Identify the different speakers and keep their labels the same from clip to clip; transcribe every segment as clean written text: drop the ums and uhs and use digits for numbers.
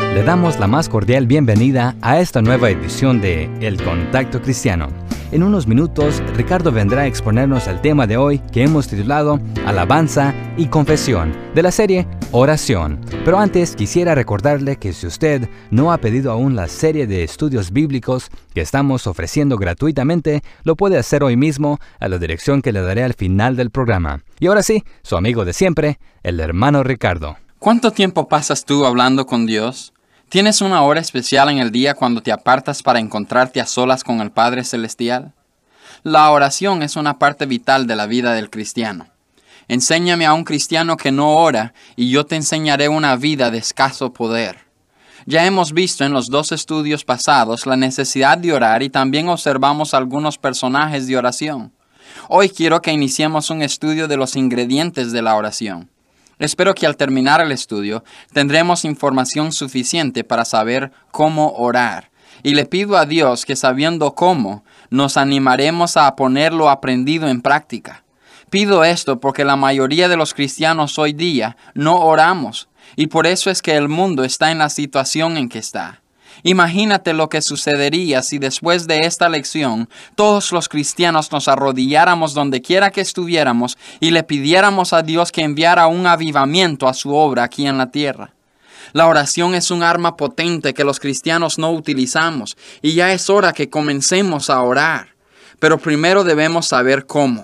Speaker 1: Le damos la más cordial bienvenida a esta nueva edición de El Contacto Cristiano. En unos minutos, Ricardo vendrá a exponernos el tema de hoy que hemos titulado Alabanza y Confesión, de la serie Oración. Pero antes quisiera recordarle que si usted no ha pedido aún la serie de estudios bíblicos que estamos ofreciendo gratuitamente, lo puede hacer hoy mismo a la dirección que le daré al final del programa. Y ahora sí, su amigo de siempre, el hermano Ricardo.
Speaker 2: ¿Cuánto tiempo pasas tú hablando con Dios? ¿Tienes una hora especial en el día cuando te apartas para encontrarte a solas con el Padre Celestial? La oración es una parte vital de la vida del cristiano. Enséñame a un cristiano que no ora y yo te enseñaré una vida de escaso poder. Ya hemos visto en los 2 estudios pasados la necesidad de orar y también observamos algunos personajes de oración. Hoy quiero que iniciemos un estudio de los ingredientes de la oración. Espero que al terminar el estudio tendremos información suficiente para saber cómo orar. Y le pido a Dios que sabiendo cómo, nos animaremos a poner lo aprendido en práctica. Pido esto porque la mayoría de los cristianos hoy día no oramos. Y por eso es que el mundo está en la situación en que está. Imagínate lo que sucedería si después de esta lección todos los cristianos nos arrodilláramos donde quiera que estuviéramos y le pidiéramos a Dios que enviara un avivamiento a su obra aquí en la tierra. La oración es un arma potente que los cristianos no utilizamos y ya es hora que comencemos a orar. Pero primero debemos saber cómo.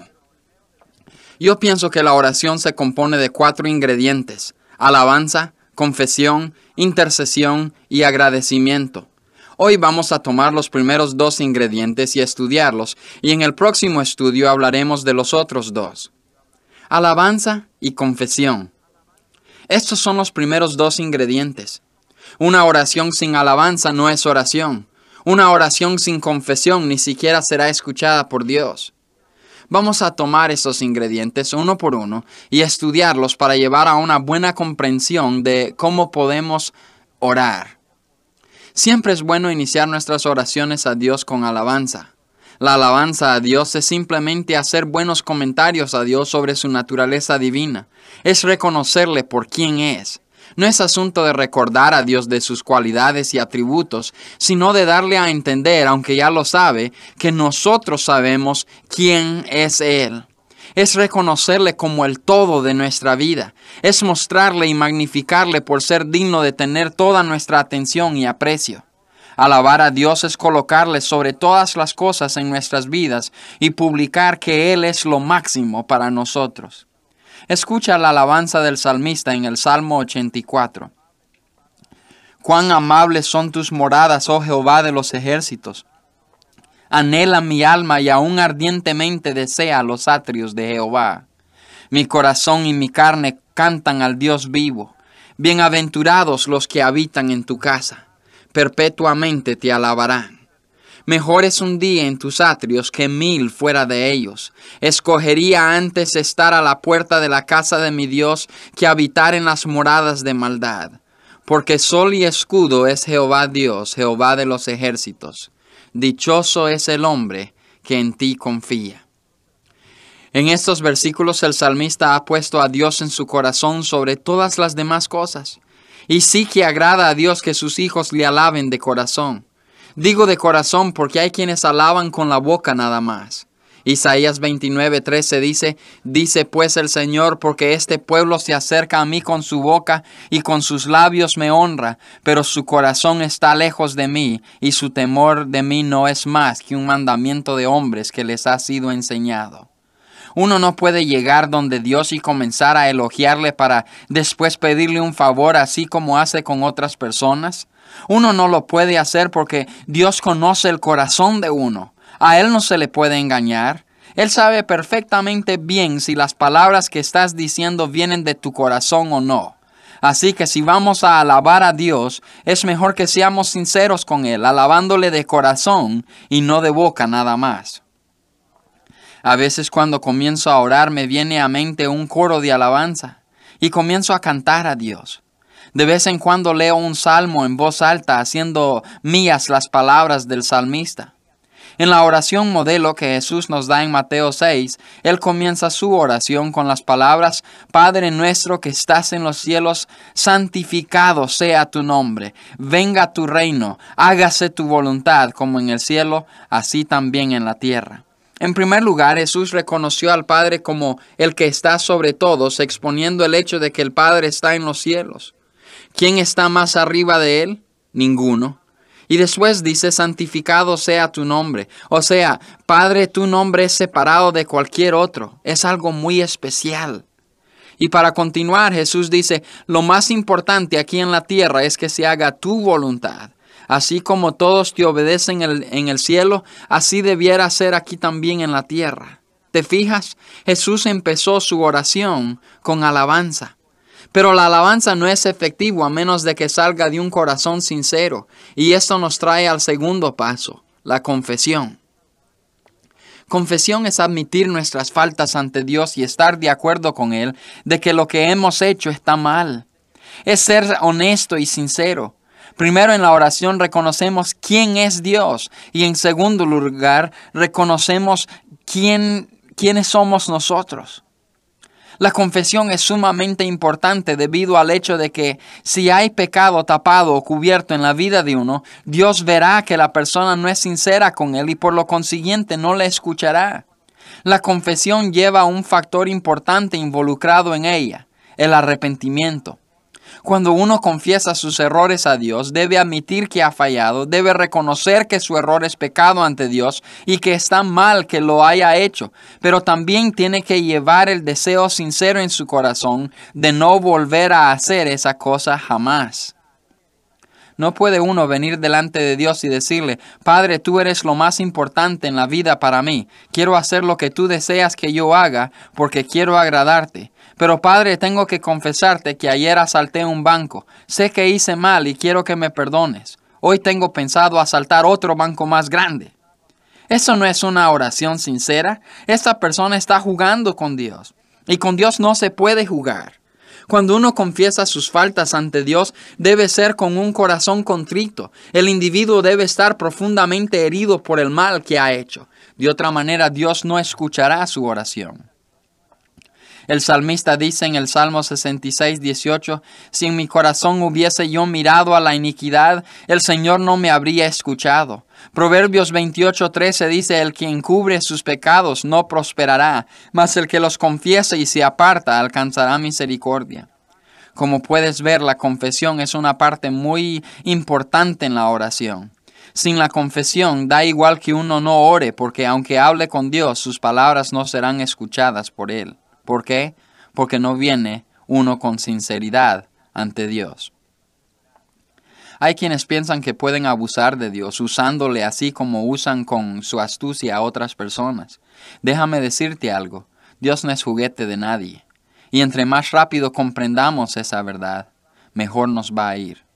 Speaker 2: Yo pienso que la oración se compone de 4 ingredientes: alabanza, confesión, intercesión y agradecimiento. Hoy vamos a tomar los primeros 2 ingredientes y estudiarlos, y en el próximo estudio hablaremos de los otros 2. Alabanza y confesión. Estos son los primeros 2 ingredientes. Una oración sin alabanza no es oración. Una oración sin confesión ni siquiera será escuchada por Dios. Vamos a tomar esos ingredientes uno por uno y estudiarlos para llevar a una buena comprensión de cómo podemos orar. Siempre es bueno iniciar nuestras oraciones a Dios con alabanza. La alabanza a Dios es simplemente hacer buenos comentarios a Dios sobre su naturaleza divina. Es reconocerle por quién es. No es asunto de recordar a Dios de sus cualidades y atributos, sino de darle a entender, aunque ya lo sabe, que nosotros sabemos quién es Él. Es reconocerle como el todo de nuestra vida. Es mostrarle y magnificarle por ser digno de tener toda nuestra atención y aprecio. Alabar a Dios es colocarle sobre todas las cosas en nuestras vidas y publicar que Él es lo máximo para nosotros. Escucha la alabanza del salmista en el Salmo 84. Cuán amables son tus moradas, oh Jehová de los ejércitos. Anhela mi alma y aún ardientemente desea los atrios de Jehová. Mi corazón y mi carne cantan al Dios vivo. Bienaventurados los que habitan en tu casa. Perpetuamente te alabarán. Mejor es un día en tus atrios que 1000 fuera de ellos. Escogería antes estar a la puerta de la casa de mi Dios que habitar en las moradas de maldad. Porque sol y escudo es Jehová Dios, Jehová de los ejércitos. Dichoso es el hombre que en ti confía. En estos versículos el salmista ha puesto a Dios en su corazón sobre todas las demás cosas. Y sí que agrada a Dios que sus hijos le alaben de corazón. Digo de corazón porque hay quienes alaban con la boca nada más. Isaías 29:13 dice pues el Señor, porque este pueblo se acerca a mí con su boca y con sus labios me honra, pero su corazón está lejos de mí y su temor de mí no es más que un mandamiento de hombres que les ha sido enseñado. Uno no puede llegar donde Dios y comenzar a elogiarle para después pedirle un favor así como hace con otras personas. Uno no lo puede hacer porque Dios conoce el corazón de uno. A Él no se le puede engañar. Él sabe perfectamente bien si las palabras que estás diciendo vienen de tu corazón o no. Así que si vamos a alabar a Dios, es mejor que seamos sinceros con Él, alabándole de corazón y no de boca nada más. A veces cuando comienzo a orar me viene a mente un coro de alabanza y comienzo a cantar a Dios. De vez en cuando leo un salmo en voz alta haciendo mías las palabras del salmista. En la oración modelo que Jesús nos da en Mateo 6, Él comienza su oración con las palabras: Padre nuestro que estás en los cielos, santificado sea tu nombre. Venga tu reino, hágase tu voluntad como en el cielo, así también en la tierra. En primer lugar, Jesús reconoció al Padre como el que está sobre todos, exponiendo el hecho de que el Padre está en los cielos. ¿Quién está más arriba de Él? Ninguno. Y después dice: santificado sea tu nombre. O sea, Padre, tu nombre es separado de cualquier otro. Es algo muy especial. Y para continuar, Jesús dice: lo más importante aquí en la tierra es que se haga tu voluntad. Así como todos te obedecen en el cielo, así debiera ser aquí también en la tierra. ¿Te fijas? Jesús empezó su oración con alabanza. Pero la alabanza no es efectiva a menos de que salga de un corazón sincero. Y esto nos trae al segundo paso, la confesión. Confesión es admitir nuestras faltas ante Dios y estar de acuerdo con Él de que lo que hemos hecho está mal. Es ser honesto y sincero. Primero, en la oración reconocemos quién es Dios y en segundo lugar reconocemos quiénes somos nosotros. La confesión es sumamente importante debido al hecho de que si hay pecado tapado o cubierto en la vida de uno, Dios verá que la persona no es sincera con Él y por lo consiguiente no le escuchará. La confesión lleva un factor importante involucrado en ella, el arrepentimiento. Cuando uno confiesa sus errores a Dios, debe admitir que ha fallado, debe reconocer que su error es pecado ante Dios y que está mal que lo haya hecho, pero también tiene que llevar el deseo sincero en su corazón de no volver a hacer esa cosa jamás. No puede uno venir delante de Dios y decirle: Padre, tú eres lo más importante en la vida para mí. Quiero hacer lo que tú deseas que yo haga porque quiero agradarte. Pero Padre, tengo que confesarte que ayer asalté un banco. Sé que hice mal y quiero que me perdones. Hoy tengo pensado asaltar otro banco más grande. Eso no es una oración sincera. Esta persona está jugando con Dios. Y con Dios no se puede jugar. Cuando uno confiesa sus faltas ante Dios, debe ser con un corazón contrito. El individuo debe estar profundamente herido por el mal que ha hecho. De otra manera, Dios no escuchará su oración. El salmista dice en el Salmo 66, 18, si en mi corazón hubiese yo mirado a la iniquidad, el Señor no me habría escuchado. Proverbios 28, 13 dice, el que encubre sus pecados no prosperará, mas el que los confiesa y se aparta alcanzará misericordia. Como puedes ver, la confesión es una parte muy importante en la oración. Sin la confesión, da igual que uno no ore, porque aunque hable con Dios, sus palabras no serán escuchadas por Él. ¿Por qué? Porque no viene uno con sinceridad ante Dios. Hay quienes piensan que pueden abusar de Dios, usándole así como usan con su astucia a otras personas. Déjame decirte algo, Dios no es juguete de nadie. Y entre más rápido comprendamos esa verdad, mejor nos va a ir.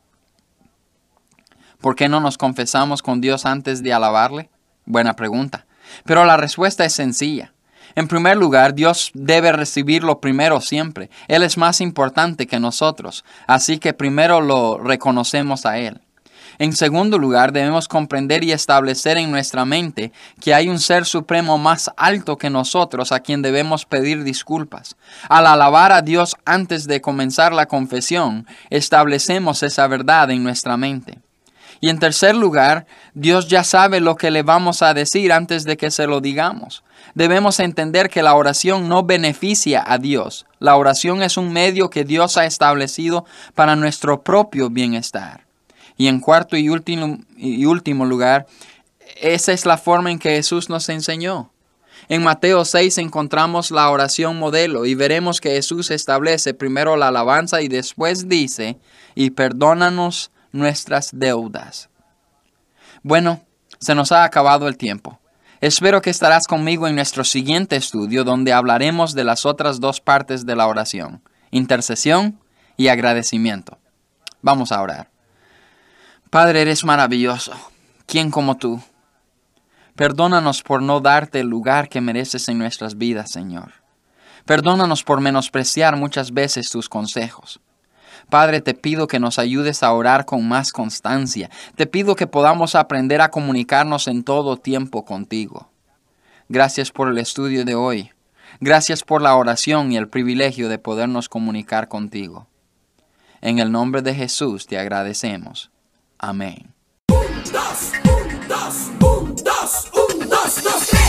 Speaker 2: ¿Por qué no nos confesamos con Dios antes de alabarle? Buena pregunta. Pero la respuesta es sencilla. En primer lugar, Dios debe recibirlo primero siempre. Él es más importante que nosotros, así que primero lo reconocemos a Él. En segundo lugar, debemos comprender y establecer en nuestra mente que hay un ser supremo más alto que nosotros a quien debemos pedir disculpas. Al alabar a Dios antes de comenzar la confesión, establecemos esa verdad en nuestra mente. Y en tercer lugar, Dios ya sabe lo que le vamos a decir antes de que se lo digamos. Debemos entender que la oración no beneficia a Dios. La oración es un medio que Dios ha establecido para nuestro propio bienestar. Y en cuarto y último lugar, esa es la forma en que Jesús nos enseñó. En Mateo 6 encontramos la oración modelo y veremos que Jesús establece primero la alabanza y después dice, y perdónanos nuestras deudas. Bueno, se nos ha acabado el tiempo. Espero que estarás conmigo en nuestro siguiente estudio donde hablaremos de las otras dos partes de la oración, intercesión y agradecimiento. Vamos a orar. Padre, eres maravilloso. ¿Quién como tú? Perdónanos por no darte el lugar que mereces en nuestras vidas, Señor. Perdónanos por menospreciar muchas veces tus consejos. Padre, te pido que nos ayudes a orar con más constancia. Te pido que podamos aprender a comunicarnos en todo tiempo contigo. Gracias por el estudio de hoy. Gracias por la oración y el privilegio de podernos comunicar contigo. En el nombre de Jesús te agradecemos. Amén.
Speaker 3: 1, 2, 1, 2, 1, 2, 1, 2, 2, 3.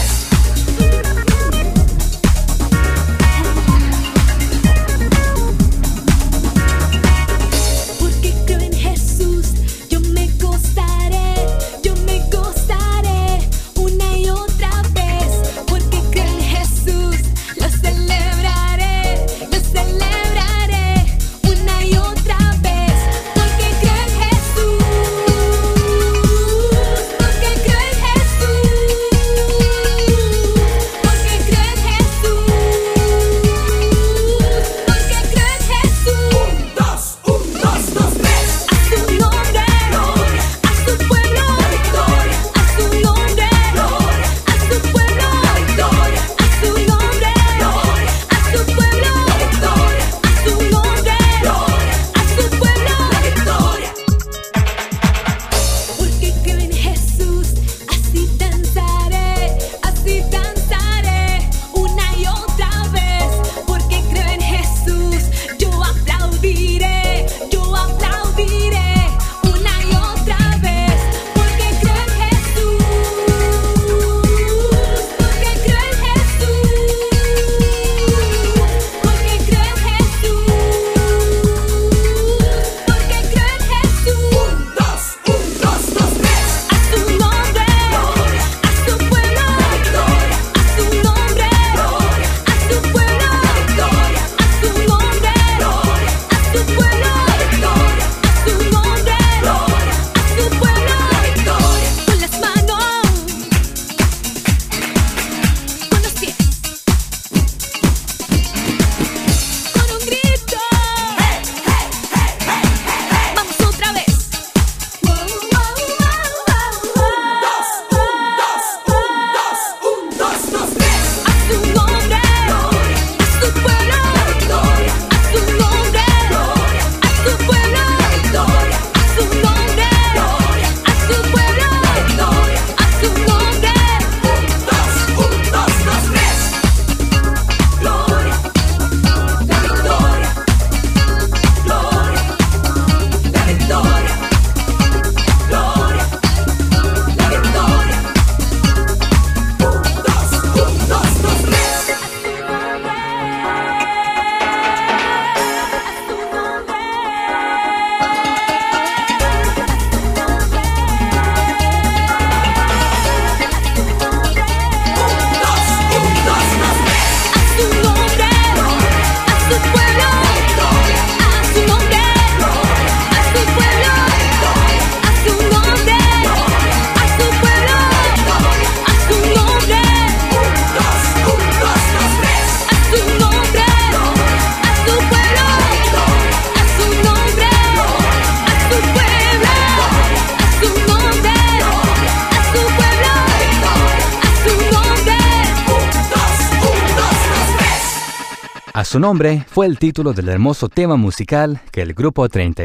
Speaker 1: A su nombre fue el título del hermoso tema musical que el grupo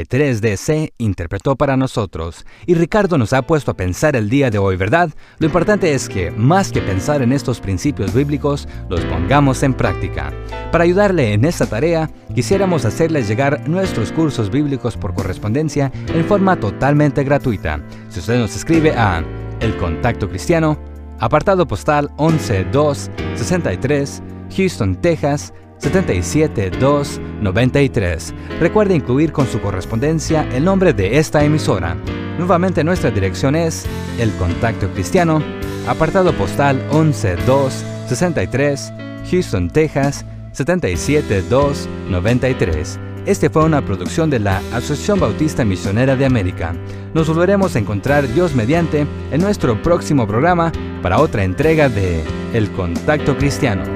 Speaker 1: 33DC interpretó para nosotros. Y Ricardo nos ha puesto a pensar el día de hoy, ¿verdad? Lo importante es que, más que pensar en estos principios bíblicos, los pongamos en práctica. Para ayudarle en esta tarea, quisiéramos hacerles llegar nuestros cursos bíblicos por correspondencia en forma totalmente gratuita. Si usted nos escribe a El Contacto Cristiano, apartado postal 11263, Houston, Texas, 77293. Recuerde incluir con su correspondencia el nombre de esta emisora. Nuevamente nuestra dirección es El Contacto Cristiano, apartado postal 11263, Houston, Texas, 77293. Este fue una producción de la Asociación Bautista Misionera de América. Nos volveremos a encontrar, Dios mediante, en nuestro próximo programa para otra entrega de El Contacto Cristiano.